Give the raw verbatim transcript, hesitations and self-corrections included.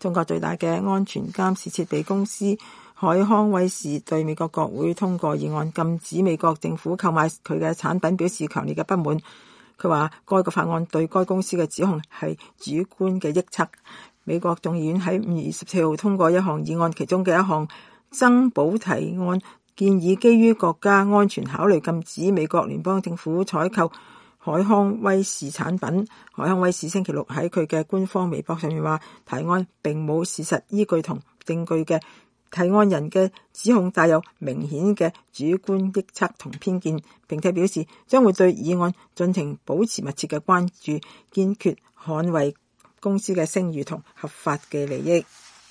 中國最大嘅安全監視設備公司海康威視對美國國會通過議案禁止美國政府購買佢嘅產品表示強烈嘅不滿。佢話該個法案對該公司嘅指控係主觀嘅臆測。美國眾議院喺五月二十四號通過一項議案，其中嘅一項增補提案建議基於國家安全考慮禁止美國聯邦政府採購海康威視產品。海康威視星期六喺佢嘅官方微博上面話，提案並冇事實依據同證據嘅提案人嘅指控帶有明顯嘅主觀臆測同偏見，並且表示將會對議案進行保持密切嘅關注，堅決捍衛公司嘅聲譽同合法嘅利益。